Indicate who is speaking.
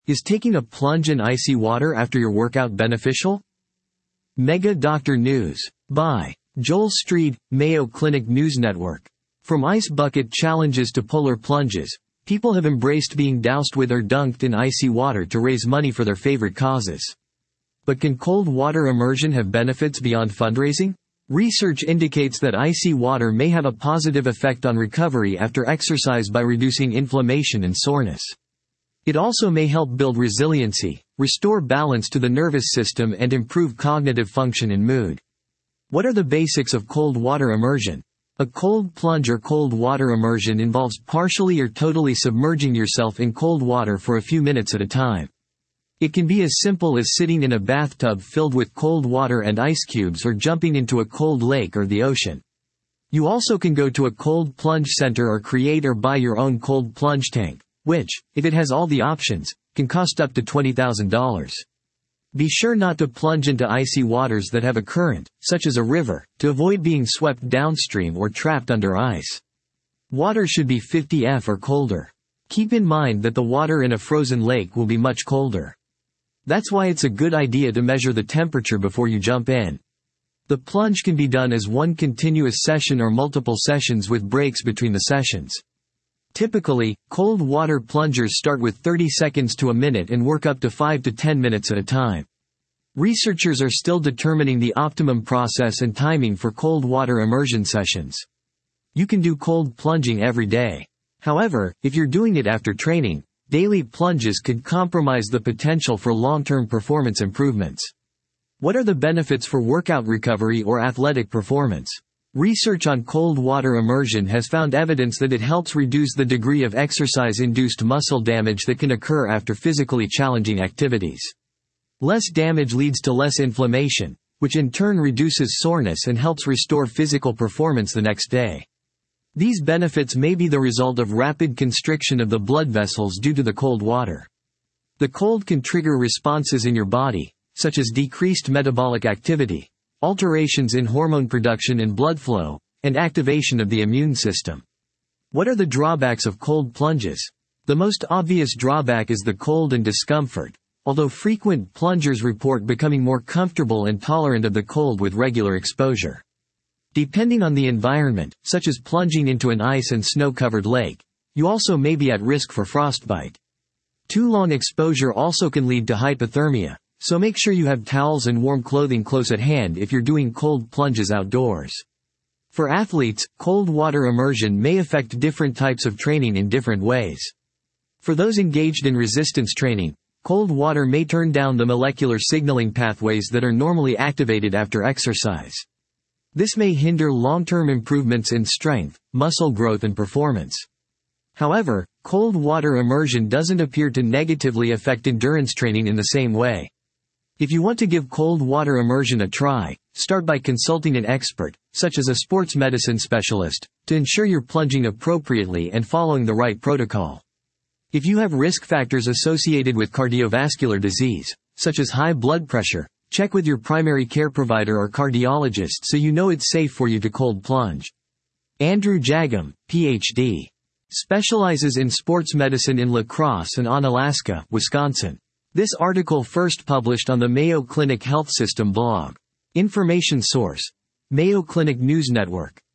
Speaker 1: Is taking a plunge in icy water after your workout beneficial? Mega Doctor News. By Joel Street, Mayo Clinic News Network. From ice bucket challenges to polar plunges, people have embraced being doused with or dunked in icy water to raise money for their favorite causes. But can cold water immersion have benefits beyond fundraising? Research indicates that icy water may have a positive effect on recovery after exercise by reducing inflammation and soreness. It also may help build resiliency, restore balance to the nervous system, and improve cognitive function and mood. What are the basics of cold water immersion? A cold plunge or cold water immersion involves partially or totally submerging yourself in cold water for a few minutes at a time. It can be as simple as sitting in a bathtub filled with cold water and ice cubes, or jumping into a cold lake or the ocean. You also can go to a cold plunge center or create or buy your own cold plunge tank, which, if it has all the options, can cost up to $20,000. Be sure not to plunge into icy waters that have a current, such as a river, to avoid being swept downstream or trapped under ice. Water should be 50 degrees or colder. Keep in mind that the water in a frozen lake will be much colder. That's why it's a good idea to measure the temperature before you jump in. The plunge can be done as one continuous session or multiple sessions with breaks between the sessions. Typically, cold water plungers start with 30 seconds to a minute and work up to 5 to 10 minutes at a time. Researchers are still determining the optimum process and timing for cold water immersion sessions. You can do cold plunging every day. However, if you're doing it after training, daily plunges could compromise the potential for long-term performance improvements. What are the benefits for workout recovery or athletic performance? Research on cold water immersion has found evidence that it helps reduce the degree of exercise-induced muscle damage that can occur after physically challenging activities. Less damage leads to less inflammation, which in turn reduces soreness and helps restore physical performance the next day. These benefits may be the result of rapid constriction of the blood vessels due to the cold water. The cold can trigger responses in your body, such as decreased metabolic activity, alterations in hormone production and blood flow, and activation of the immune system. What are the drawbacks of cold plunges? The most obvious drawback is the cold and discomfort, although frequent plungers report becoming more comfortable and tolerant of the cold with regular exposure. Depending on the environment, such as plunging into an ice and snow-covered lake, you also may be at risk for frostbite. Too long exposure also can lead to hypothermia, so make sure you have towels and warm clothing close at hand if you're doing cold plunges outdoors. For athletes, cold water immersion may affect different types of training in different ways. For those engaged in resistance training, cold water may turn down the molecular signaling pathways that are normally activated after exercise. This may hinder long-term improvements in strength, muscle growth, and performance. However, cold water immersion doesn't appear to negatively affect endurance training in the same way. If you want to give cold water immersion a try, start by consulting an expert, such as a sports medicine specialist, to ensure you're plunging appropriately and following the right protocol. If you have risk factors associated with cardiovascular disease, such as high blood pressure, check with your primary care provider or cardiologist so you know it's safe for you to cold plunge. Andrew Jagum, Ph.D. specializes in sports medicine in La Crosse and Onalaska, Wisconsin. This article first published on the Mayo Clinic Health System blog. Information source: Mayo Clinic News Network.